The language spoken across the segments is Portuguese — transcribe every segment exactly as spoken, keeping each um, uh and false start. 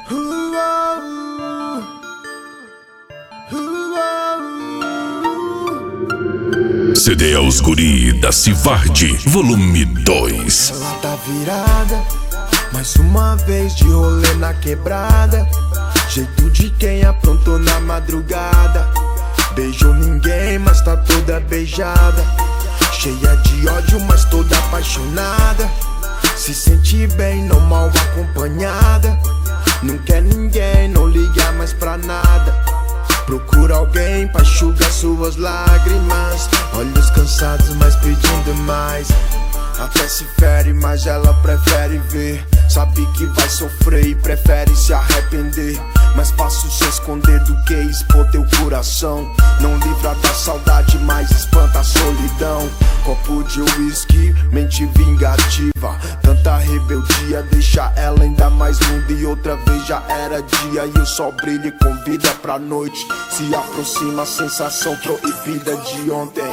C D aos guri da Civardi, volume dois. Ela tá virada, mais uma vez de rolê na quebrada. Jeito de quem aprontou na madrugada. Beijou ninguém, mas tá toda beijada. Cheia de ódio, mas toda apaixonada. Se sente bem, não mal acompanhada. Não quer ninguém, não liga mais pra nada. Procura alguém pra enxugar suas lágrimas. Olhos cansados, mas pedindo mais. Até se fere, mas ela prefere ver. Sabe que vai sofrer e prefere se arrepender. Mais fácil se esconder do que expor teu coração. Não livra da saudade, mas espanta a solidão. Copo de uísque, mente vingativa. Tanta rebeldia deixa ela ainda mais linda. E outra vez já era dia e o sol brilha e convida pra noite. Se aproxima a sensação proibida de ontem.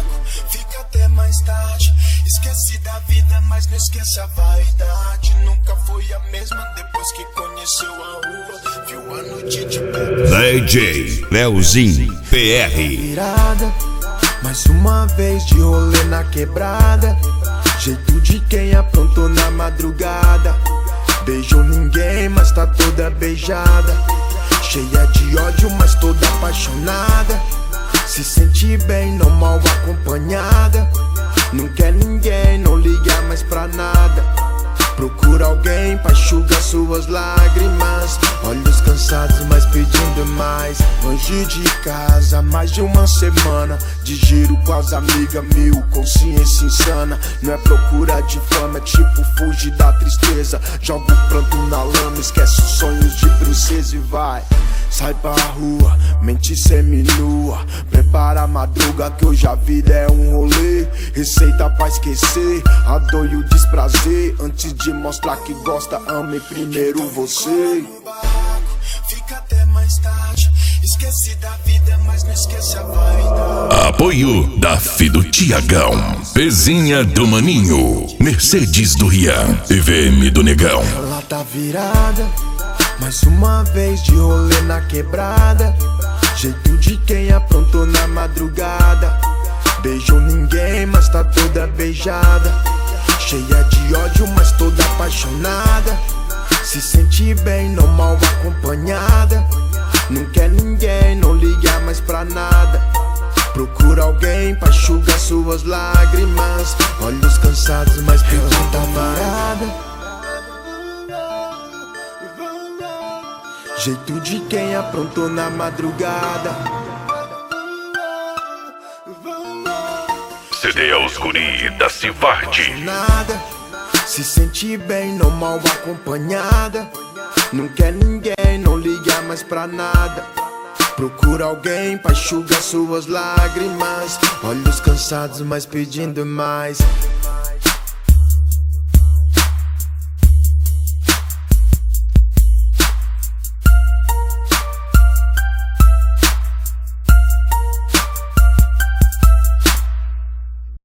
Fica até mais tarde. Esquece da vida, mas não esquece a vaidade. Nunca foi a mesma depois que conheceu a rua. Viu a noite de perto. D J Leozinho P R. Virada, mais uma vez de rolê na quebrada. Jeito de quem aprontou na madrugada. Beijou ninguém, mas tá toda beijada. Cheia de ódio, mas toda apaixonada. Se sente bem, não mal acompanhada. Não quer ninguém, não liga mais pra nada. Procura alguém pra enxugar suas lágrimas. Olhos cansados, mas pedindo mais. Longe de casa, mais de uma semana. De giro com as amigas, mil, consciência insana. Não é procura de fama, é tipo fugir da tristeza. Joga o pranto na lama, esquece os sonhos de princesa e vai. Sai pra rua, mente seminua. Prepara a madruga que hoje a vida é um rolê. Receita pra esquecer a dor e o desprazer. Antes de mostrar que gosta, ame primeiro você. Fica até mais tarde. Esquece da vida, mas não esquece a vaidade. Apoio da Fido Tiagão, Pezinha do Maninho, Mercedes do Rian e V M do Negão. Ela tá virada, mais uma vez de rolê na quebrada. Jeito de quem aprontou na madrugada. Beijou ninguém, mas tá toda beijada. Cheia de ódio, mas toda apaixonada. Se sente bem, não mal acompanhada. Não quer ninguém, não liga mais pra nada. Procura alguém pra enxugar suas lágrimas. Olhos cansados, mas pedindo tá varada. Jeito de quem aprontou na madrugada. C D aos guri da Civardi. Nada, se sente bem, não mal acompanhada. Não quer ninguém, não liga mais pra nada. Procura alguém pra enxugar suas lágrimas. Olhos cansados, mas pedindo mais.